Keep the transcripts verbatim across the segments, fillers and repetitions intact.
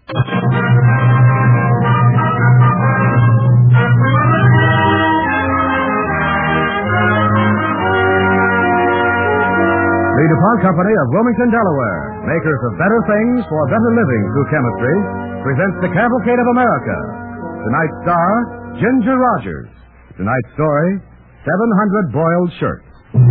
The DuPont Company of Wilmington, Delaware, makers of better things for better living through chemistry, presents The Cavalcade of America. Tonight's star, Ginger Rogers. Tonight's story, seven hundred Boiled Shirts.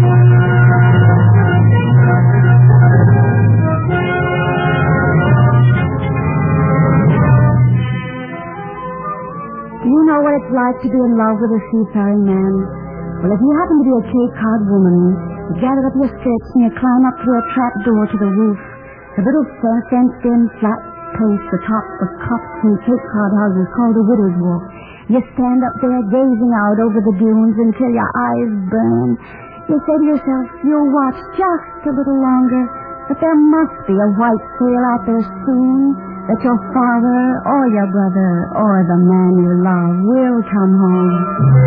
Do you know what it's like to be in love with a seafaring man? Well, if you happen to be a Cape Cod woman, you gather up your skirts and you climb up through a trap door to the roof. The little fenced-in flat place atop of cups and Cape Cod houses called the Widow's Walk. You stand up there gazing out over the dunes until your eyes burn. You say to yourself, you'll watch just a little longer, but there must be a white sail out there soon, that your father or your brother or the man you love will come home.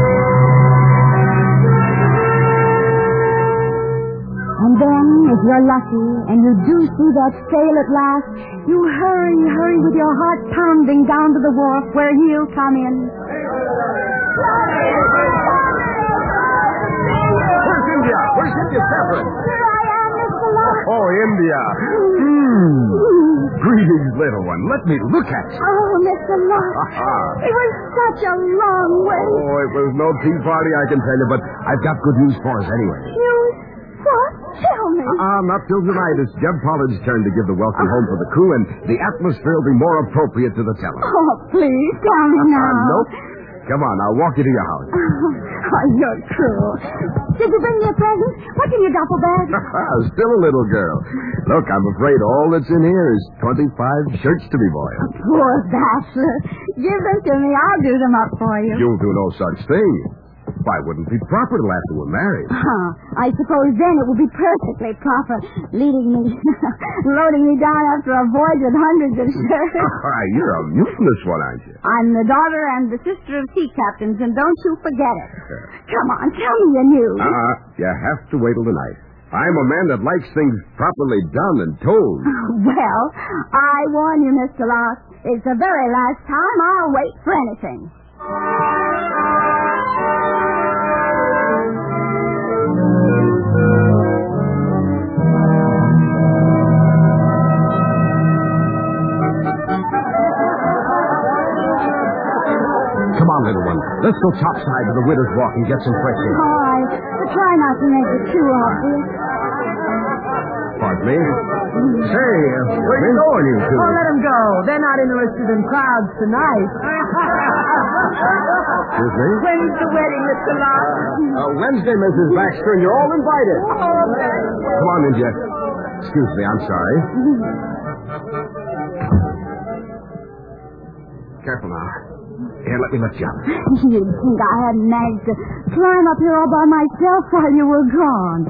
And then, if you're lucky and you do see that sail at last, you hurry, hurry with your heart pounding down to the wharf where he'll come in. Where's India? Where's India Saffron? Here I am, Mister Locke. Oh, India. Mmm. Greetings, little one. Let me look at you. Oh, Mister Locke. It was such a long way. Oh, it was no tea party, I can tell you, but I've got good news for us anyway. News? What? Tell me. Ah, uh, not till tonight. It's Jeb Pollard's turn to give the welcome home for the crew, and the atmosphere will be more appropriate to the telling. Oh, please, tell me now. Uh, nope. Come on, I'll walk you to your house. Oh, you're cruel. Did you bring me a present? What's in your duffel bag? Still a little girl. Look, I'm afraid all that's in here is twenty-five shirts to be boiled. Poor bachelor. Give them to me. I'll do them up for you. You'll do no such thing. Why, wouldn't it be proper till after we're married? Huh. I suppose then it would be perfectly proper, leading me, loading me down after a voyage with hundreds of shirts. Why, you're a mutinous one, aren't you? I'm the daughter and the sister of sea captains, and don't you forget it. Come on, tell me your news. Uh-uh. You have to wait till tonight. I'm a man that likes things properly done and told. Well, I warn you, Mister Locke, it's the very last time I'll wait for anything. Come on, little one. Let's go topside to the Widow's Walk and get some fresh air. All right. But try not to make it too obvious. Pardon me? Say, uh, where you going, you two? Oh, let them go. They're not interested in crowds tonight. Excuse me? When's the wedding, Mister Locke? Uh, Wednesday, Missus Baxter, and you're all invited. Oh, okay. Come on, India. Excuse me, I'm sorry. Careful now. Here, let me lift you up. You'd think I hadn't managed to climb up here all by myself while you were gone.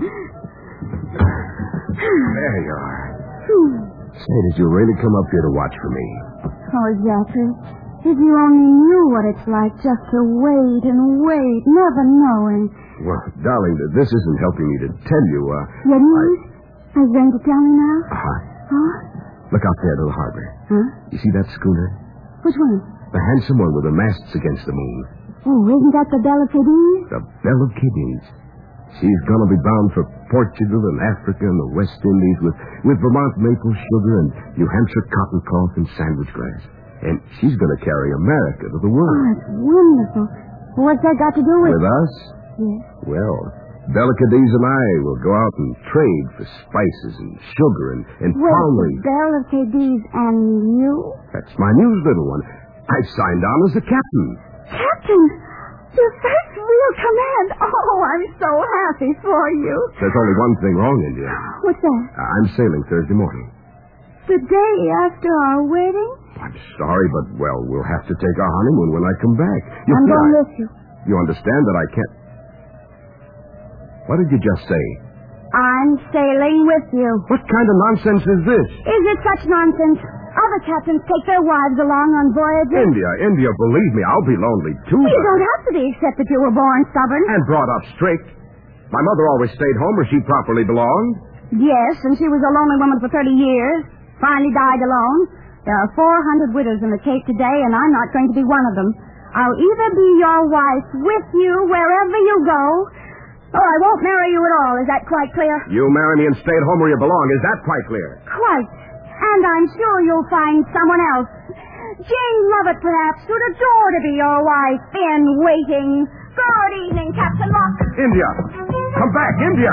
There you are. Say, did you really come up here to watch for me? Oh, Zachary, if you only knew what it's like just to wait and wait, never knowing. Well, darling, this isn't helping me to tell you, uh... Your news? Are you going to tell me now? Uh-huh. Huh? Look out there to the harbor. Huh? You see that schooner? Which one? The handsome one with the masts against the moon. Oh, isn't that the Belle of Cadiz? The Belle of Cadiz. She's going to be bound for Portugal and Africa and the West Indies with, with Vermont maple sugar and New Hampshire cotton cloth and sandwich grass. And she's going to carry America to the world. Oh, that's wonderful. What's that got to do with... With us? Yes. Well, Belle of Cadiz and I will go out and trade for spices and sugar and, and Wait, palm the leaves. Belle of Cadiz and you? That's my news, little one. I've signed on as a captain. Captain! Your first real command. Oh, I'm so happy for you. There's only one thing wrong, India. What's that? I'm sailing Thursday morning. The day after our wedding? I'm sorry, but, well, we'll have to take our honeymoon when I come back. You I'm see, going I- with you. You understand that I can't... What did you just say? I'm sailing with you. What kind of nonsense is this? Is it such nonsense? Other captains take their wives along on voyages. India, India, believe me, I'll be lonely, too. You but- don't have to be, except that you were born stubborn. And brought up strict. My mother always stayed home where she properly belonged. Yes, and she was a lonely woman for thirty years. Finally died alone. There are four hundred widows in the Cape today, and I'm not going to be one of them. I'll either be your wife with you wherever you go, or I won't marry you at all. Is that quite clear? You marry me and stay at home where you belong. Is that quite clear? Quite. And I'm sure you'll find someone else. Jane Lovett, perhaps, who'd adore to be your wife in waiting. Good evening, Captain Locke. India! Come back, India!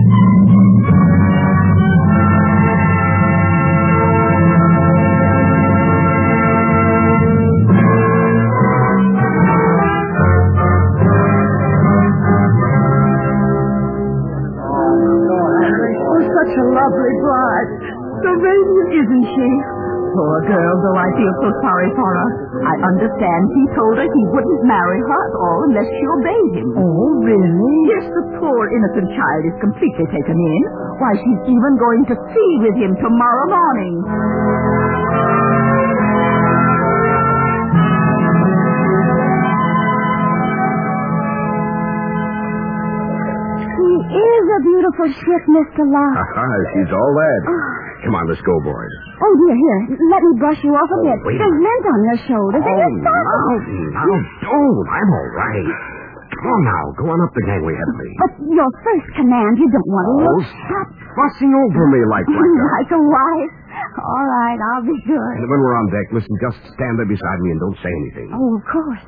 Such a lovely bride. So radiant, isn't she? Poor girl, though I feel so sorry for her. I understand he told her he wouldn't marry her at all unless she obeyed him. Oh, really? Yes, the poor innocent child is completely taken in. Why, she's even going to sea with him tomorrow morning. She is a beautiful ship, Mister Locke. Ah, she's all that. Oh. Come on, let's go, boys. Oh, dear, here. Let me brush you off a bit. wait a There's lint on your shoulders. Oh, and now, your now, don't. I'm all right. Come on now. Go on up the gangway ahead of me. But your first command, you don't want to Oh, look. stop fussing over me like that. Like a wife. All right, I'll be good. And when we're on deck, listen, just stand there beside me and don't say anything. Oh, of course.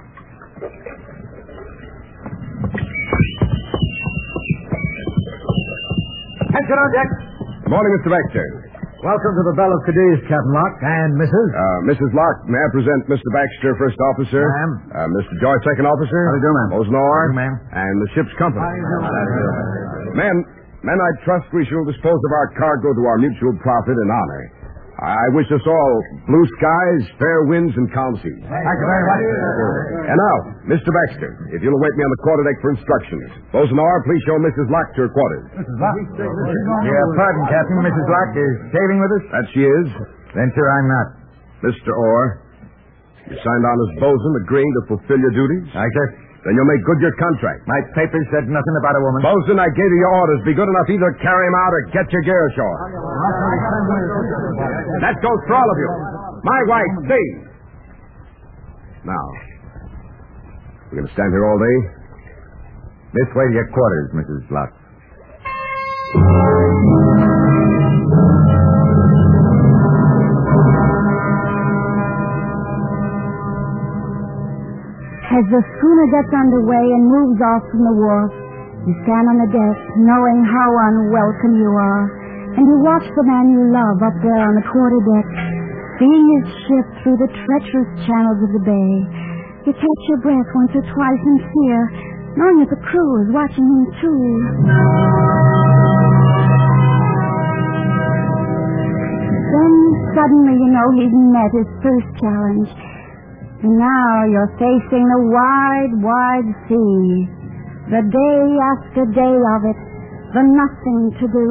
Attention on deck. Good morning, Mister Baxter. Welcome to the Belle of Cadiz, Captain Locke, and Missus Uh, Missus Locke, may I present Mister Baxter, First Officer? Ma'am. Uh, Mister Joyce, Second Officer? How do you do, ma'am? Bosunor? How do you, ma'am? And the ship's company. How do you do, Men, men, I trust we shall dispose of our cargo to our mutual profit and honor. I wish us all blue skies, fair winds, and calm seas. Thank you very much. And now, Mister Baxter, if you'll await me on the quarterdeck for instructions. Bosunor, please show Missus Locke to her quarters. Missus Locke? Yeah, pardon, Captain. Missus Locke is sailing with us? That she is. Then, sir, I'm not. Mister Orr, you signed on as bosun, agreeing to fulfill your duties? Aye, sir. Then you'll make good your contract. My papers said nothing about a woman. Bosun, I gave you your orders. Be good enough to either carry him out or get your gear ashore. That goes for all of you. My wife, see. Now, we're going to stand here all day? This way to your quarters, Missus Locke. As the schooner gets underway and moves off from the wharf, you stand on the deck, knowing how unwelcome you are, and you watch the man you love up there on the quarterdeck, seeing his ship through the treacherous channels of the bay. You catch your breath once or twice in fear, knowing that the crew is watching him too. Then suddenly you know he's met his first challenge. And now you're facing the wide, wide sea. The day after day of it. The nothing to do.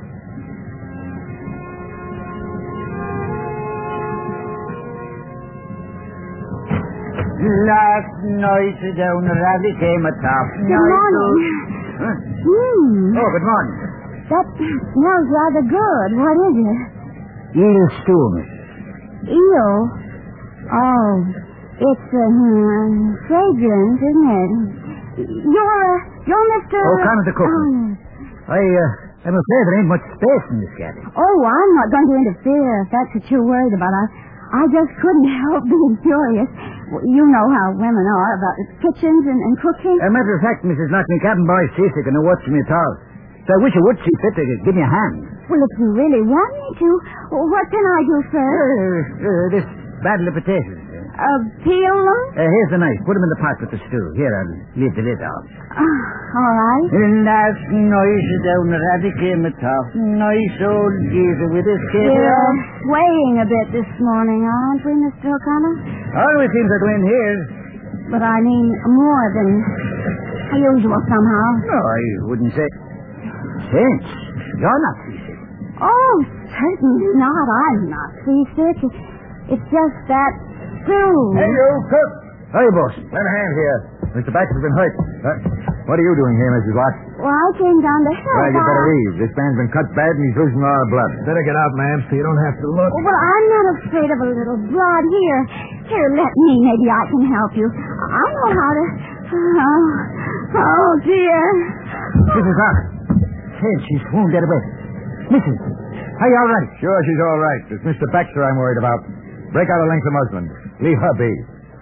Last night down the rally came a top. Good morning. Huh? Hmm. Oh, good morning. That smells rather good. What is it? Eel stew, miss. Eel? Oh, it's uh, hmm, fragrant, isn't it? You're, uh, you're Mister Oh, Connor the cook. Oh, I, uh, I'm afraid there ain't much space in this cabin. oh, I'm not going to interfere if that's what you're worried about. I, I just couldn't help being curious. Well, you know how women are about kitchens and, and cooking. As a matter of fact, Missus Locke, my cabin boy's seasick and no watch me at all. So I wish you would see fit to give me a hand. Well, if you really want me to, what can I do, sir? Uh, uh, this bottle of potatoes. Uh, peel them? Uh, here's the knife. Put them in the pot with the stew. Here, I'll leave the lid off. Uh, all right. And last night down the rally came a top. Nice old geezer with his kid. We're swaying a bit this morning, aren't we, Mister O'Connor? Always seems that way in here. But I mean more than usual somehow. No, I wouldn't say. Since you're not seasick. Oh, certainly not. I'm not seasick. It's just that stew. Hey, you, cook. Hey, boss. Lend a hand here. Mister Baxter's been hurt. Uh, what are you doing here, Missus Locke? Well, I came down to help. Well, you I- better leave. This man's been cut bad and he's losing a lot of blood. Better get out, ma'am, so you don't have to look. Well, I'm not afraid of a little blood. Here. Here, let me. Maybe I can help you. I know how to... Oh, oh dear. Missus Locke. Hey, she's swooned dead away. Missus, are you all right? Sure, she's all right. It's Mister Baxter I'm worried about. Break out a length of muslin. Leave her be.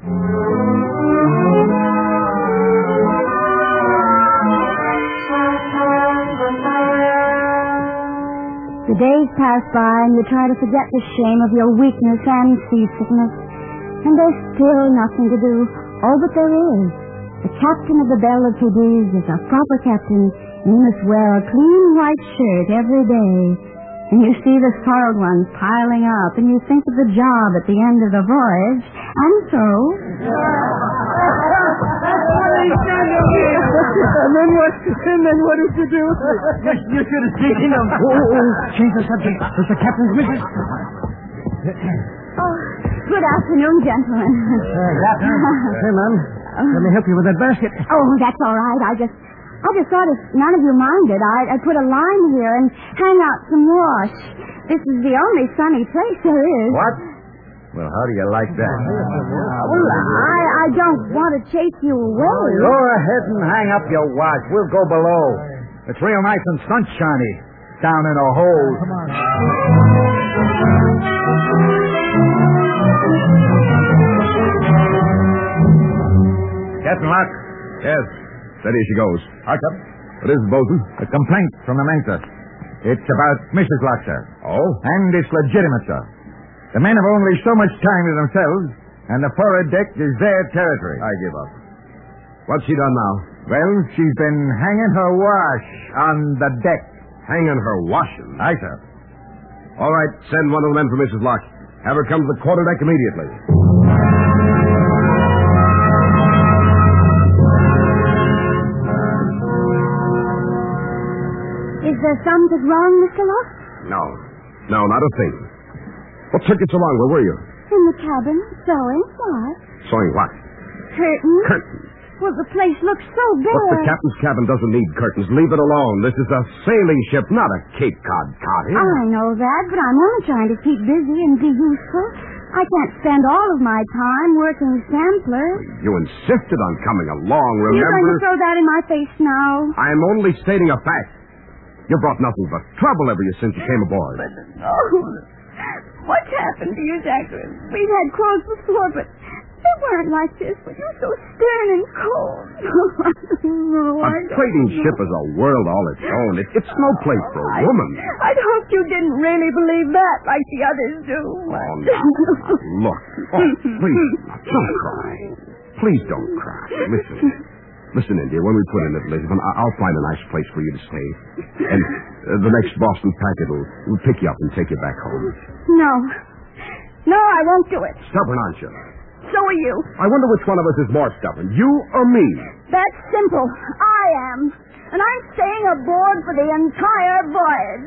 The days pass by and you try to forget the shame of your weakness and seasickness. And there's still nothing to do. Oh, but there is. The captain of the Belle of Cadiz is a proper captain, and he must wear a clean white shirt every day. And you see the soiled ones piling up, and you think of the job at the end of the voyage, and so... And then what? And then what did you do? You should have seen him. Oh, oh, change the subject. It's the captain's missus. Oh, good afternoon, gentlemen. Hey, ma'am. Let me help you with that basket. Oh, that's all right. I just... I just thought if none of you minded, I'd, I'd put a line here and hang out some wash. This is the only sunny place there is. What? Well, how do you like that? Well, I, I don't want to chase you away. Go ahead and hang up your wash. We'll go below. It's real nice and sunshiny down in a hole. Come on. Captain Locke. Yes. Steady she goes. Arthur. What is it, Bolton? A complaint from the Mensa. It's about Missus Locke, sir. Oh? And it's legitimate, sir. The men have only so much time to themselves, and the forward deck is their territory. I give up. What's she done now? Well, she's been hanging her wash on the deck. Hanging her washing. Aye, sir. All right, send one of the men for Missus Locke. Have her come to the quarterdeck immediately. Is there something wrong, Mister Locke? No. No, not a thing. What took you so long? Where were you? In the cabin, sewing. What? Sewing what? Curtains. Curtains. Well, the place looks so bare. Look, the captain's cabin doesn't need curtains. Leave it alone. This is a sailing ship, not a Cape Cod cottage. I know that, but I'm only trying to keep busy and be useful. I can't spend all of my time working sampler. You insisted on coming along, remember? You're going to throw that in my face now? I'm only stating a fact. You brought nothing but trouble ever since you came aboard. Oh, what's happened to you, Zachary? We've had clothes before, but they weren't like this. But you're so stern and cold. I don't know. A I don't trading know. ship is a world all its own. It, it's no place for a I- woman. I'd hoped you didn't really believe that like the others do. Oh, now, look. Oh, please, don't cry. Please don't cry. Listen. Listen, India, when we put in at Lisbon, I- I'll find a nice place for you to stay. And uh, the next Boston packet will, will pick you up and take you back home. No. No, I won't do it. Stubborn, aren't you? So are you. I wonder which one of us is more stubborn, you or me? That's simple. I am. And I'm staying aboard for the entire voyage.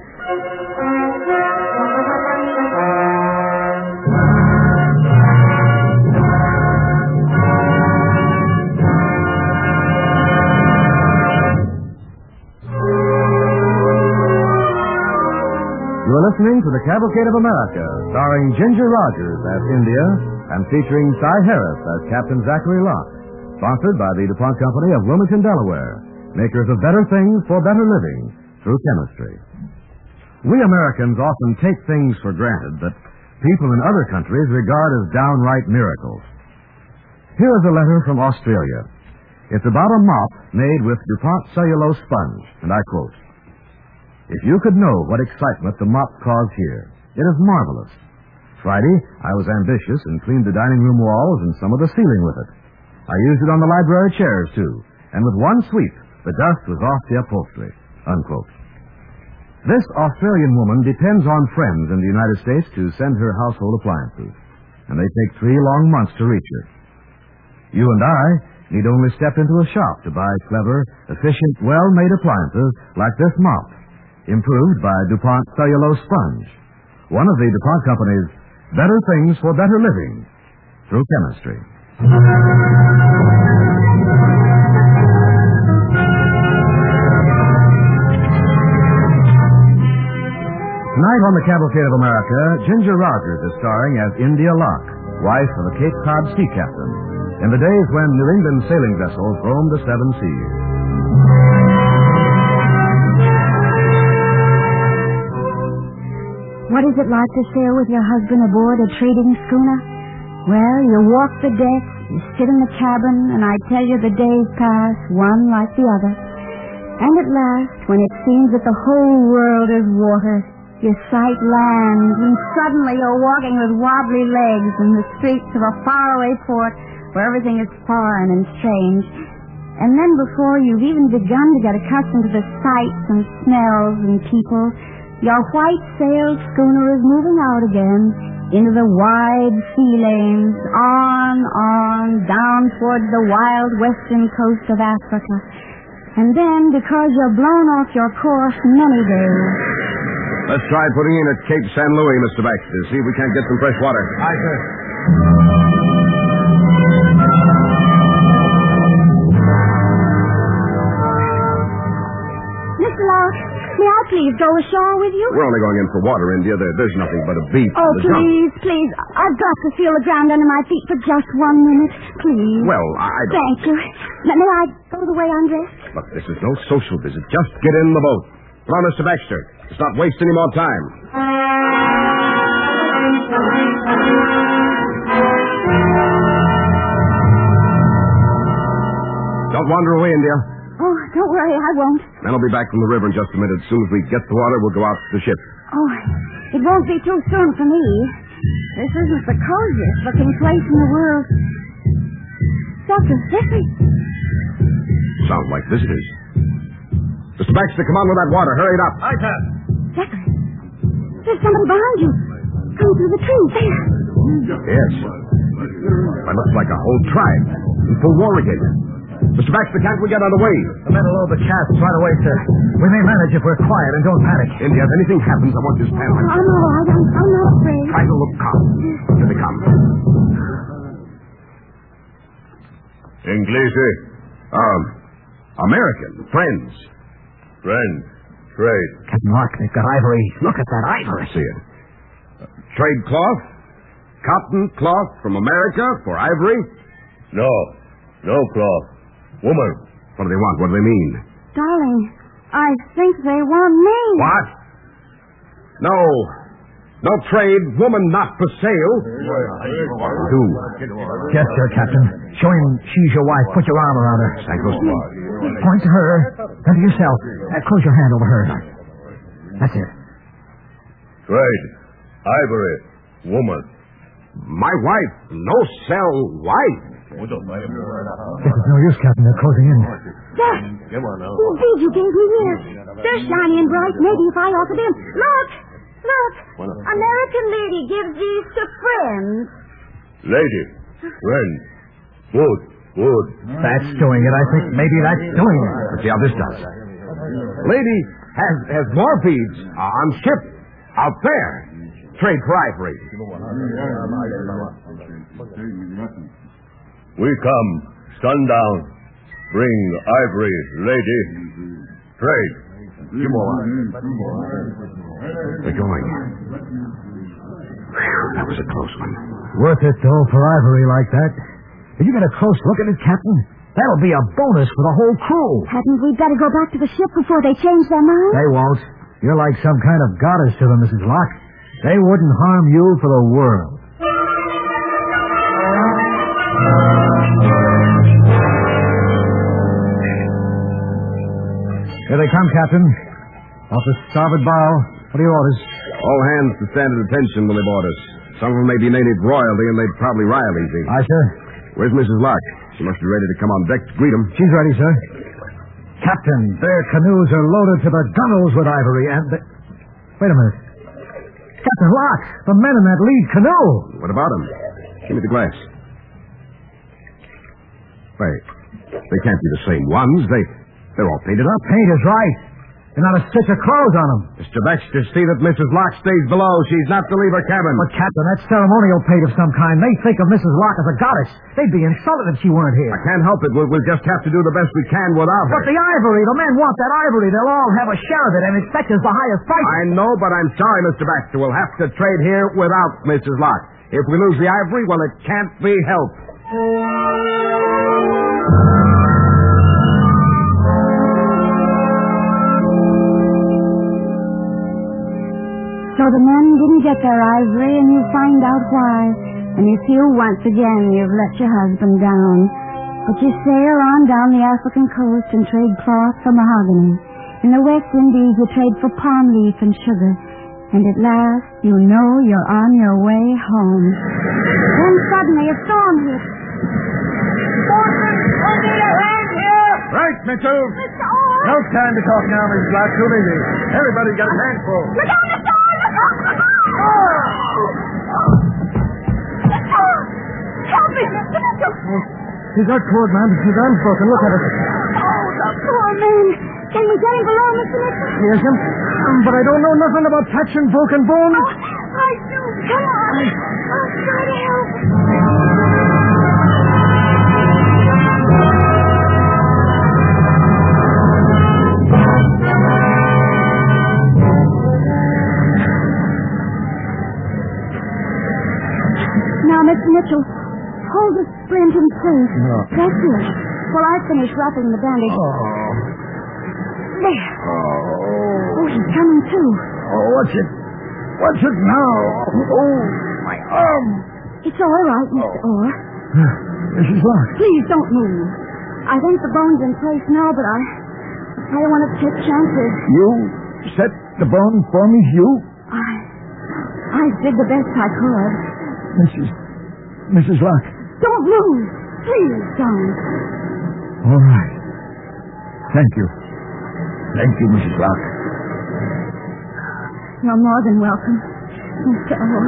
You're listening to The Cavalcade of America, starring Ginger Rogers as India and featuring Cy Harris as Captain Zachary Locke. Sponsored by the DuPont Company of Wilmington, Delaware, makers of better things for better living through chemistry. We Americans often take things for granted that people in other countries regard as downright miracles. Here is a letter from Australia. It's about a mop made with DuPont cellulose sponge, and I quote, "If you could know what excitement the mop caused here, it is marvelous. Friday, I was ambitious and cleaned the dining room walls and some of the ceiling with it. I used it on the library chairs, too, and with one sweep, the dust was off the upholstery." Unquote. This Australian woman depends on friends in the United States to send her household appliances, and they take three long months to reach her. You and I need only step into a shop to buy clever, efficient, well-made appliances like this mop, improved by DuPont cellulose sponge, one of the DuPont Company's better things for better living through chemistry. Tonight on the Cavalcade of America, Ginger Rogers is starring as India Locke, wife of a Cape Cod sea captain, in the days when New England sailing vessels roamed the seven seas. What is it like to sail with your husband aboard a trading schooner? Well, you walk the deck, you sit in the cabin, and I tell you the days pass, one like the other. And at last, when it seems that the whole world is water, you sight land, and suddenly you're walking with wobbly legs in the streets of a faraway port where everything is foreign and strange. And then before you've even begun to get accustomed to the sights and smells and people, your white-sailed schooner is moving out again into the wide sea lanes, on, on, down toward the wild western coast of Africa. And then, because you're blown off your course many days... Let's try putting in at Cape San Luis, Mister Baxter. See if we can't get some fresh water. Aye, sir. Mister Locke, may I please go ashore with you? We're only going in for water, India. There, there's nothing but a beach. Oh, and the junk. please, please. I've got to feel the ground under my feet for just one minute. Please. Well, I don't... Thank you. Now, may I go the way I'm dressed? Look, this is no social visit. Just get in the boat. Come on, Mister Baxter. Let's not waste any more time. Don't wander away, India. Oh, don't worry, I won't. Men will be back from the river in just a minute. As soon as we get the water, we'll go out to the ship. Oh, it won't be too soon for me. This isn't the coziest looking place in the world. Doctor Zickery. Sounds like visitors. Mister Baxter, come on with that water. Hurry it up. Aye, sir. Zickery, there's somebody behind you. Coming through the trees. There. Yes. That looks like a whole tribe. In full war again. Mister Baxter, can't we get under way? The men will load the casks right away, sir. We may manage if we're quiet and don't panic. India, if anything happens, I want this pan. Oh, I'm all right. I'm, I'm not afraid. Try to look calm. Here they come. English, um, American, friends. Friends. Trade. Captain Locke, they've got ivory. Look at that ivory. I see it. Uh, trade cloth? Cotton cloth from America for ivory? No. No cloth. Woman. What do they want? What do they mean? Darling, I think they want me. What? No. No trade. Woman not for sale. Who? Yes, sir, Captain. Show him she's your wife. Put your arm around her. Sanko's Park. Point to her. Then to yourself. Uh, close your hand over hers. That's it. Trade. Ivory. Woman. My wife. No sell wife. This is no use, Captain. They're closing in. There. These beads you gave me here. They're shiny and bright. Maybe if I offer them. Look. Look. American lady gives these to friends. Lady. Friend. Good. Good. That's doing it. I think maybe that's doing it. Let's see how this does. Lady has has more beads on ship out there. Trade for ivory. We come, sundown. Bring ivory, lady. Trade. We're going. Whew, that was a close one. Worth it, though, for ivory like that. Did you get a close look at it, Captain? That'll be a bonus for the whole crew. Hadn't we better go back to the ship before they change their minds? They won't. You're like some kind of goddess to them, Missus Locke. They wouldn't harm you for the world. Here they come, Captain. Off the starboard bow. What are your orders? All hands to stand at attention when they board us. Some of them may be native royalty, and they'd probably rile easy. Aye, sir. Where's Missus Locke? She must be ready to come on deck to greet them. She's ready, sir. Captain, their canoes are loaded to the gunwales with ivory, and... They... Wait a minute. Captain Locke, the men in that lead canoe. What about them? Give me the glass. Wait. They can't be the same ones. They... They're all painted up. Paint is right. and not a stitch of clothes on them. Mister Baxter, see that Missus Locke stays below. She's not to leave her cabin. But, Captain, that's ceremonial paid of some kind. They think of Missus Locke as a goddess. They'd be insulted if she weren't here. I can't help it. We'll, we'll just have to do the best we can without her. But the ivory, the men want that ivory. They'll all have a share of it and expect us the highest price. I know, but I'm sorry, Mister Baxter. We'll have to trade here without Missus Locke. If we lose the ivory, well, it can't be helped. So the men didn't get their ivory, and you find out why. And you feel once again you've let your husband down. But you sail on down the African coast and trade cloth for mahogany. In the West Indies, you trade for palm leaf and sugar. And at last, you know you're on your way home. Then suddenly a storm hits. Right, Mitchell. Mister Orr! No time to talk now, Missus Locke. Too busy. Everybody's got his hands full. Look out, Mister Orr! Look out! Mister Orr! Help me, Mister Mitchell! He's our cord, man. His arm's broken. Look at it. Oh, the poor man. Can we get him below, Mister Mitchell? Yes, him. Um, but I don't know nothing about patching broken bones. Oh, I do. Come on. I'll try to help. Now, Mister Mitchell, hold the splint in place. No. That's it. While I finish wrapping the bandage. Oh. There. Oh. Oh, he's coming too. Oh, what's it? What's it now? Oh, my arm. It's all right, Mister Orr. Missus Locke. Please don't move. I think the bone's in place now, but I... I don't want to take chances. You set the bone for me, you? I... I did the best I could. Missus Missus Locke. Don't move. Please don't. All right. Thank you. Thank you, Missus Locke. You're more than welcome, Mister Orr.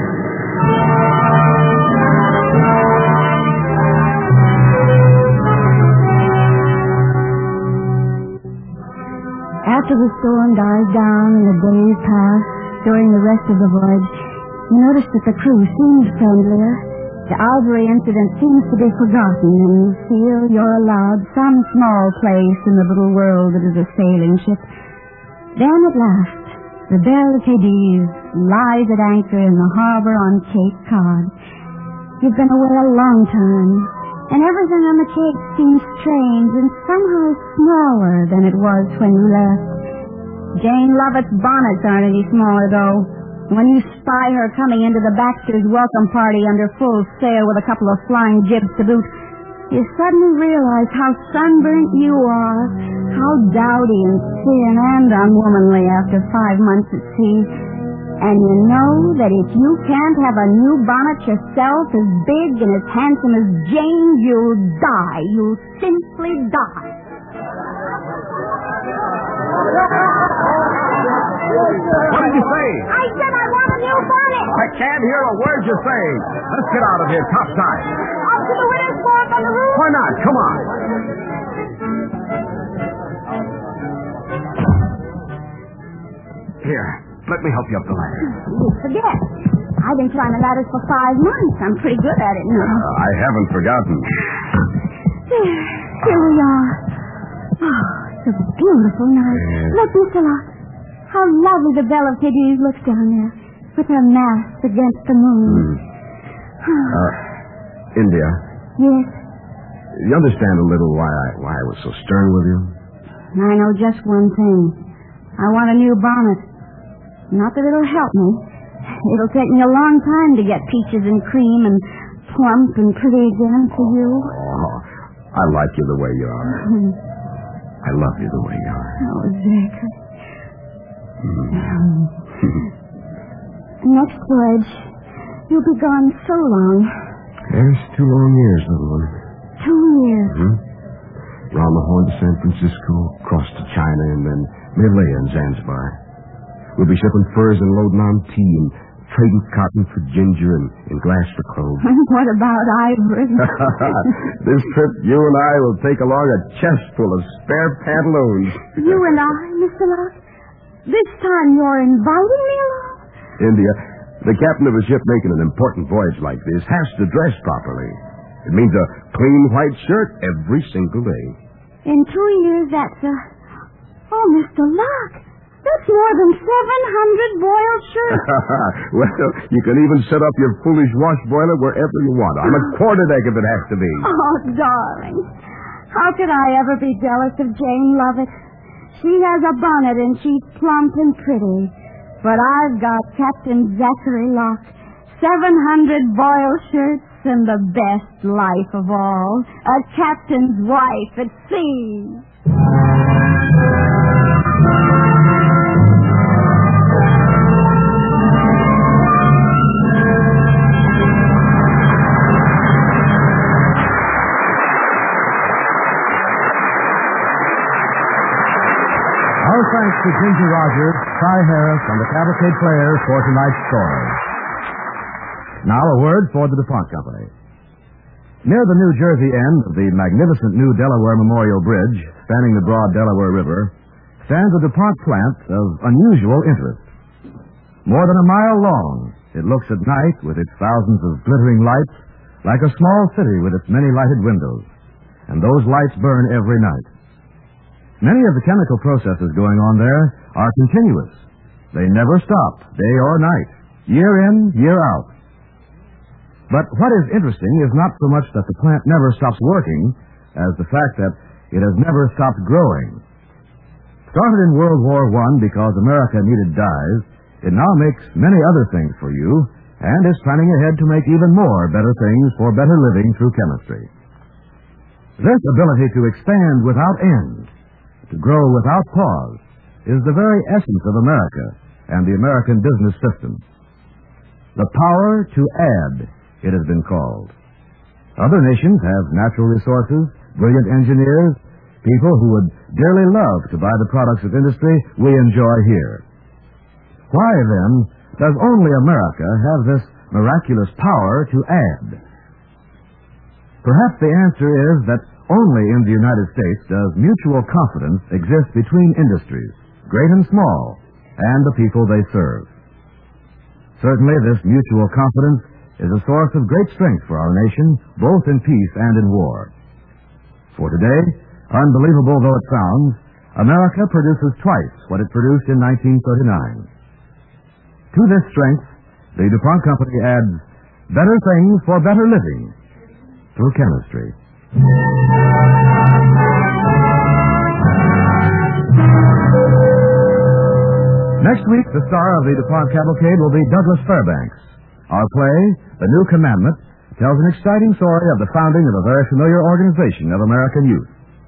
After the storm dies down and the days pass, during the rest of the voyage, you notice that the crew seems friendlier. The ivory incident seems to be forgotten, and you feel you're allowed some small place in the little world that is a sailing ship. Then at last, the Belle of Cadiz lies at anchor in the harbor on Cape Cod. You've been away a long time, and everything on the Cape seems strange and somehow smaller than it was when you left. Jane Lovett's bonnets aren't any smaller, though. When you spy her coming into the Baxter's welcome party under full sail with a couple of flying jibs to boot, you suddenly realize how sunburnt you are, how dowdy and thin and unwomanly after five months at sea. And you know that if you can't have a new bonnet yourself as big and as handsome as Jane, you'll die. You'll simply die. What did you say? I said I want a new bonnet. I can't hear a word you're saying. Let's get out of here, topside. Up to the winner's wharf on the roof. Why not? Come on. Here, let me help you up the ladder. You forget. I've been climbing ladders for five months. I'm pretty good at it now. Uh, I haven't forgotten. There, here we are. Oh, it's a beautiful night. Yes. Look, Mister Locke. How lovely the Belle of Cadiz looks down there, with her mast against the moon. Hmm. Uh, India, Yes, you understand a little why I, why I was so stern with you? I know just one thing. I want a new bonnet. Not that it'll help me. It'll take me a long time to get peaches and cream and plump and pretty again for you. Oh, I like you the way you are. I love you the way you are. Oh, Zachary. Hmm. Next voyage, you'll be gone so long. Yes, two long years, little one. Two years. Hmm? Round the Horn to San Francisco, across to China, and then Malaya and Zanzibar. We'll be shipping furs and loading on tea and trading cotton for ginger and, and glass for clothes. What about ivory? This trip, you and I will take along a chest full of spare pantaloons. You and I, Mister Locke? This time you're inviting me along? India, the captain of a ship making an important voyage like this has to dress properly. It means a clean white shirt every single day. In two years, that's a... Oh, Mister Locke, that's more than seven hundred boiled shirts. Well, you can even set up your foolish wash boiler wherever you want. On a quarter deck if it has to be. Oh, darling. How could I ever be jealous of Jane Lovett? She has a bonnet and she's plump and pretty. But I've got Captain Zachary Locke, seven hundred boiled shirts, and the best life of all, a captain's wife at sea. Our thanks to Ginger Rogers, Cy Harris, and the Cavalcade Players for tonight's story. Now a word for the DuPont Company. Near the New Jersey end of the magnificent new Delaware Memorial Bridge, spanning the broad Delaware River, stands a DuPont plant of unusual interest. More than a mile long, it looks at night with its thousands of glittering lights like a small city with its many lighted windows. And those lights burn every night. Many of the chemical processes going on there are continuous. They never stop, day or night, year in, year out. But what is interesting is not so much that the plant never stops working as the fact that it has never stopped growing. Started in World War One because America needed dyes, it now makes many other things for you and is planning ahead to make even more better things for better living through chemistry. This ability to expand without end, to grow without pause, is the very essence of America and the American business system. The power to add, it has been called. Other nations have natural resources, brilliant engineers, people who would dearly love to buy the products of industry we enjoy here. Why, then, does only America have this miraculous power to add? Perhaps the answer is that only in the United States does mutual confidence exist between industries, great and small, and the people they serve. Certainly, this mutual confidence is a source of great strength for our nation, both in peace and in war. For today, unbelievable though it sounds, America produces twice what it produced in nineteen thirty-nine. To this strength, the DuPont Company adds better things for better living through chemistry. Next week, the star of the DuPont Cavalcade will be Douglas Fairbanks. Our play, The New Commandment, tells an exciting story of the founding of a very familiar organization of American youth.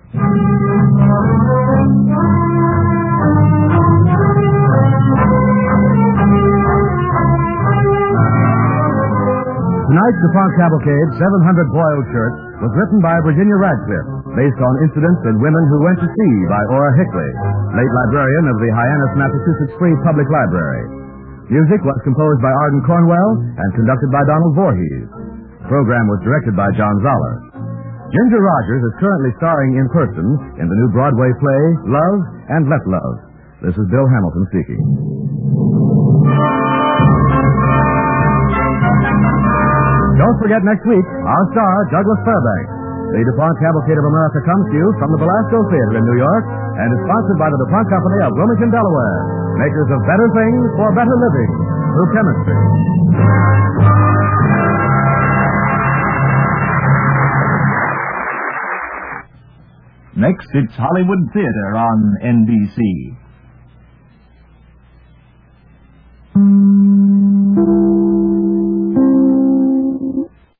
Tonight's DuPont Cavalcade, seven hundred Boiled Shirts, was written by Virginia Radcliffe, based on incidents in Women Who Went to Sea by Ora Hickley, late librarian of the Hyannis, Massachusetts Free Public Library. Music was composed by Arden Cornwell and conducted by Donald Voorhees. The program was directed by John Zoller. Ginger Rogers is currently starring in person in the new Broadway play, Love and Let Love. This is Bill Hamilton speaking. Don't forget next week, our star, Douglas Fairbanks. The DuPont Cavalcade of America comes to you from the Belasco Theater in New York and is sponsored by the DuPont Company of Wilmington, Delaware, makers of better things for better living through chemistry. Next, it's Hollywood Theater on N B C.